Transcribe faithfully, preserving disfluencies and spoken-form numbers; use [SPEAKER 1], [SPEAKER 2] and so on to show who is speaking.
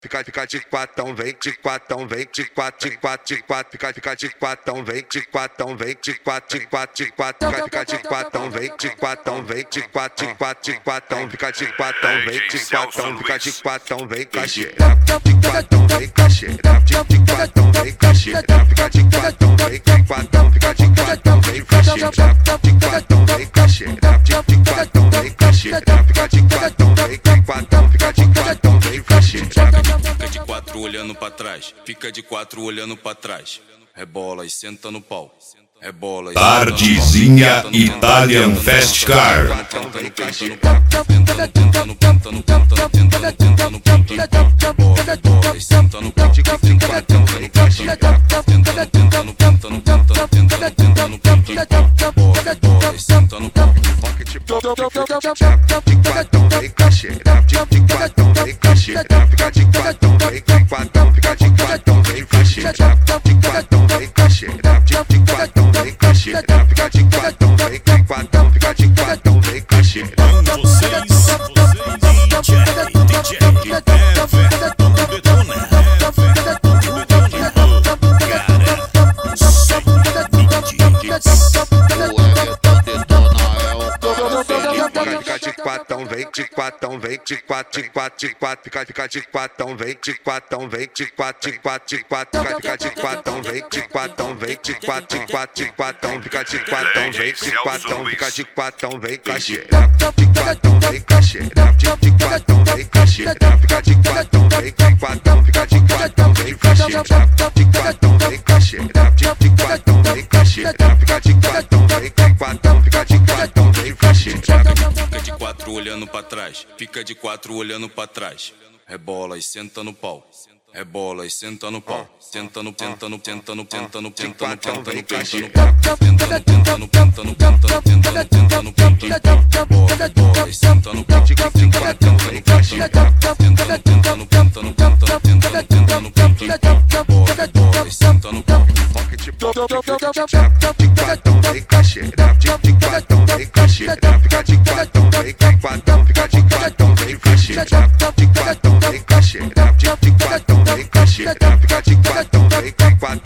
[SPEAKER 1] fica, fica de quatão, vem de quatão, vem de quatro, de quatro, de quatro, fica, fica de quatão, vem de quatão, vem de quatro, de quatro, de quatro, fica, fica de quatão, vem de quatão, vem de quatro, de quatro, de quatão, fica de quatão, vem de quatão, fica de quatão, vem cacheira, de quatão, vem cacheira, de quatão, vem cacheira, fica de quatão, vem de quatão, fica de quatão, vem cacheira, de quatão, vem cacheira, de quatão, vem cacheira, fica de quatão, vem de quatão, fica de quatão, vem cacheira.
[SPEAKER 2] Fica de quatro olhando pra trás, fica de quatro olhando pra trás. Rebola e senta no pau. Rebola e
[SPEAKER 3] Tardezinha Italian Fast Car.
[SPEAKER 1] De quatão, vem cacheira, de quatão, vem cacheira, fica de quatão, vem de quatão, fica de quatão, vem cacheira, de quatão, vem cacheira, de quatão, vem cacheira, fica de quatão, vem de quatão, fica de quatão, vem cacheira.
[SPEAKER 4] Vocês, D J, D J, Everton Detona, Everton Detona, cara, sem limites.
[SPEAKER 1] Fica de quatão, vem de quatão, vem de quatro, de quatro, de quatro, fica, fica de quatão, vem de quatão, vem de quatro, de quatro, de quatro, fica, fica de quatão, vem de quatão, vem de quatro, de quatro, de quatão, fica de quatão, vem de quatão, fica de quatão, vem cacheira, de quatão, vem cacheira, de quatão, vem cacheira, fica de quatão, vem de quatão, fica de quatão, vem cacheira, de quatão, vem cacheira, de quatão, vem cacheira, fica de quatão, vem de quatão, fica de quatão, vem cacheira.
[SPEAKER 2] Fica de quatro olhando pra trás, fica de quatro olhando pra trás. Rebola e senta no pau. Rebola e senta no pau. Senta no, tenta no, tenta no, tenta no, tenta no, tenta no, tenta no, tenta no, tenta no, tenta no, tenta no, tenta no, tenta no, tenta no, rebola, rebola e senta no pau. De quatão, vem cacheira, tenta no, tenta no, tenta no, tenta no, tenta no, tenta no, tenta no, rebola, rebola e senta no pau.
[SPEAKER 1] De quatão, vem cacheira, de quatão, vem cacheira, fica de quatão, vem de quatão, fica de quatão, vem cacheira, de quatão, vem cacheira, de quatão, vem cacheira, fica de quatão, vem de quatão.